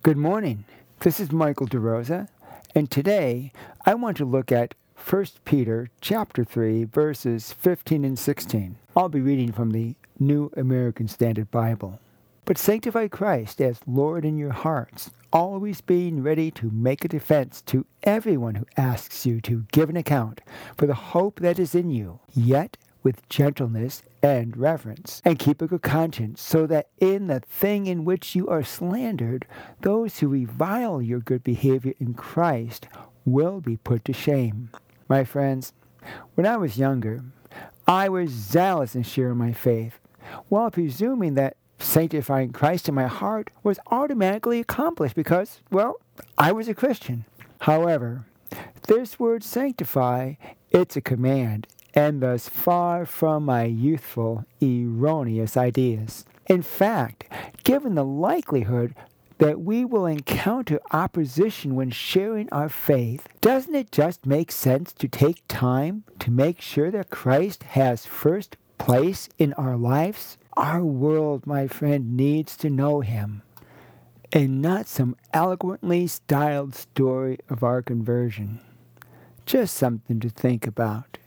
Good morning. This is Michael DeRosa, and today I want to look at 1 Peter chapter 3 verses 15 and 16. I'll be reading from the New American Standard Bible. But sanctify Christ as Lord in your hearts, always being ready to make a defense to everyone who asks you to give an account for the hope that is in you, yet with gentleness and reverence, and keep a good conscience, so that in the thing in which you are slandered, those who revile your good behavior in Christ will be put to shame. My friends, when I was younger, I was zealous in sharing my faith, while presuming that sanctifying Christ in my heart was automatically accomplished because, well, I was a Christian. However, this word sanctify, it's a command, and thus far from my youthful, erroneous ideas. In fact, given the likelihood that we will encounter opposition when sharing our faith, doesn't it just make sense to take time to make sure that Christ has first place in our lives? Our world, my friend, needs to know Him, and not some eloquently styled story of our conversion. Just something to think about.